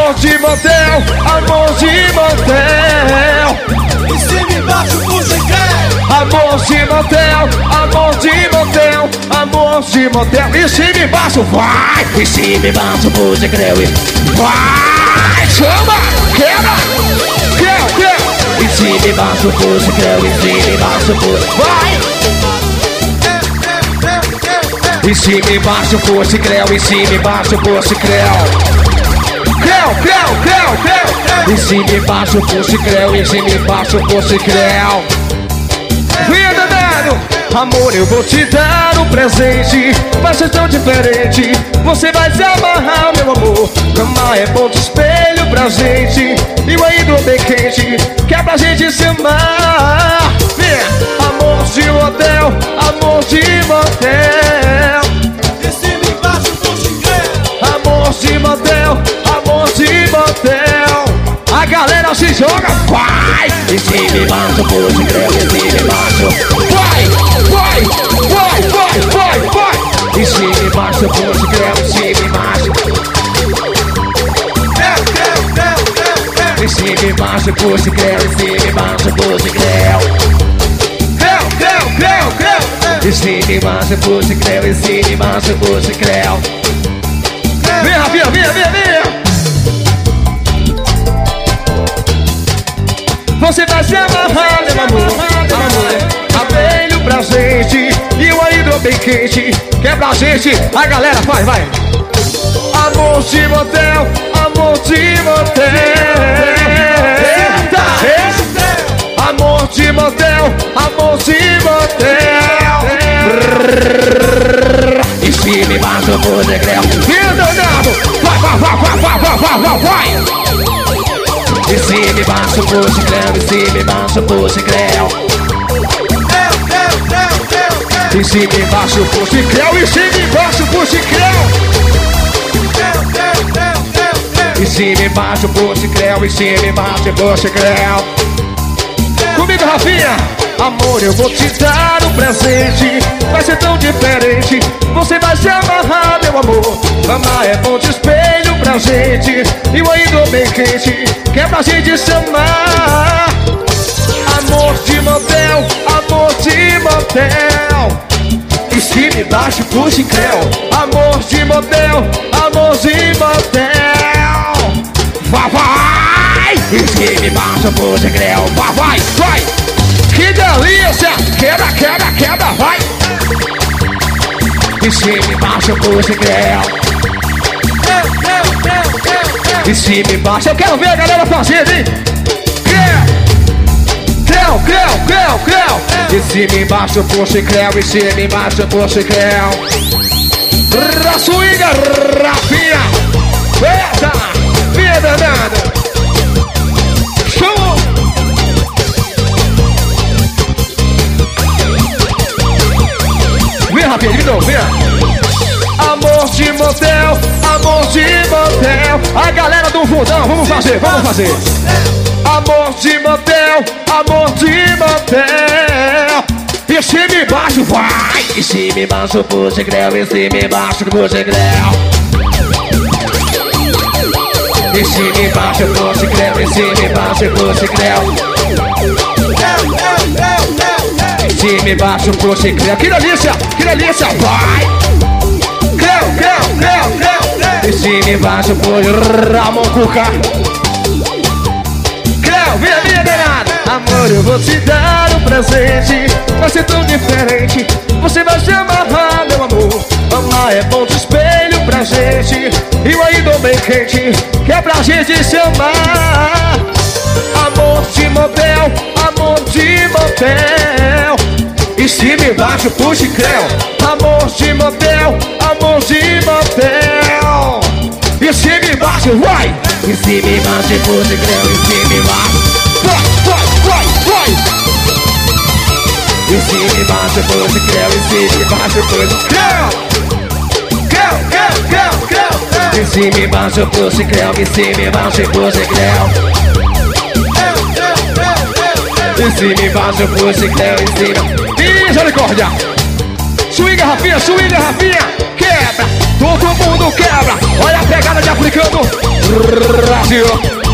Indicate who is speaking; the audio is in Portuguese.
Speaker 1: Amor de motel, amor de motel.
Speaker 2: Em cima e embaixo, puxa e creu.
Speaker 1: Amor de motel, amor de motel, amor de motel. Em cima e embaixo, vai. Em cima e embaixo, puxa e creu. Vai, chama, quebra, quebra. Em cima e embaixo, puxa e creu. Em cima e embaixo, puxa, vai. Em cima e embaixo, puxa e creu. Em cima e embaixo, puxa e creu. Creu, creu, creu, creu. Em cima e embaixo, puxa e creu. Em cima e embaixo, puxa e creu. Vinha danado. Amor, eu vou te dar um presente, vai ser tão diferente. Você vai se amarrar, meu amor. Amar é ponto espelho pra gente. E o ainda bem quente, que é pra gente se amar. Vem, amor de motel, amor de motel.
Speaker 2: Em cima e embaixo, puxa e creu.
Speaker 1: Amor de motel, amor de motel. A galera se joga, vai! Em cima e embaixo, puxa e creu. Em cima e embaixo, vai, vai, vai, vai, vai, vai. Em cima e embaixo, puxa e creu. Em cima e embaixo,
Speaker 2: Creu, creu, creu, creu, creu.
Speaker 1: em cima e embaixo, puxa e creu. Em cima e embaixo, puxa e creu. Creu, creu, creu, creu. Em cima e embaixo, puxa e creu. Em cima e embaixo, puxa e creu. Vem, Rafinha, vem, vem, vem. Você vai se amarrar, meu amor, amor. Abelho pra gente e o ainda bem quente, que é pra gente. A galera, vai, vai. Amor de motel, amor de motel. Eita, eita. Amor de motel, amor de motel. Em cima e embaixo, puxa e creu. Vem danado, vai, vai, vai, vai, vai, vai, vai, vai. Em cima e embaixo, puxa e creu. Em cima e embaixo, puxa e creu.
Speaker 2: Creu, creu, creu, creu, creu.
Speaker 1: Em cima e embaixo, puxa e creu. Em cima e embaixo, puxa e creu.
Speaker 2: Creu, creu, creu, creu, creu.
Speaker 1: Em cima e embaixo, puxa e creu. Em cima e embaixo, puxa e creu. Comigo, Rafinha. Amor, eu vou te dar um presente, vai ser tão diferente. Você vai se amarrar, meu amor. Amar é bom de espelho pra gente. E o ainda bem quente, que é pra gente se amar. Amor de motel, amor de motel. Em cima e embaixo, puxa e creu. Amor de motel, amor de motel. Vai, vai. Em cima e embaixo, puxa e creu. Vai, vai, vai. Que delícia! Quebra, quebra, quebra, vai! Em cima e embaixo, puxa e creu.
Speaker 2: Creu, creu, creu, creu, creu.
Speaker 1: Em cima e embaixo, eu quero ver a galera fazendo, hein? Creu, creu, creu, creu. Em cima e embaixo, puxa e creu. Em cima e embaixo, puxa e creu. Swinga, Rafinha. Eita, minha danada. Show! Vem, Rafinha, de novo, vem. Amor de motel, amor de motel. A galera do fundão, vamos fazer, vamos fazer. Amor de motel, amor de motel. Em cima e embaixo, vai. Em cima e embaixo, puxa e creu. Em cima e embaixo, puxa e creu. Em cima e embaixo, puxa e creu. Em cima e embaixo, puxa e creu.
Speaker 2: Creu, creu, creu, creu, creu.
Speaker 1: Em cima e embaixo, puxa e creu. Que delícia, vai. Creu, creu, creu, creu, creu. Em cima e embaixo, puxa a mão cuca. Creu, vem, danado. Amor, eu vou te dar um presente, vai ser tão diferente. Você vai se amarrar, meu amor. Amar é bom de espelho pra gente. E o ainda bem quente, que é pra gente se amar. Amor de motel, amor de motel. Em cima e embaixo, puxa e creu. Amor de motel, amor de motel. Em cima e embaixo, vai. Em cima e embaixo, puxa e creu. Em cima e embaixo, vai, vai, vai, vai. Em cima e embaixo, puxa e creu. Em cima e embaixo, puxa e creu. Creu, creu, creu, creu, creu. Em cima e embaixo, puxa e creu. Em cima e embaixo, puxa e creu. Em cima e embaixo, puxa e creu. Em cima. Misericórdia. Swinga, Rafinha, quebra. Todo mundo quebra. Olha a pegada de africano. Brasil.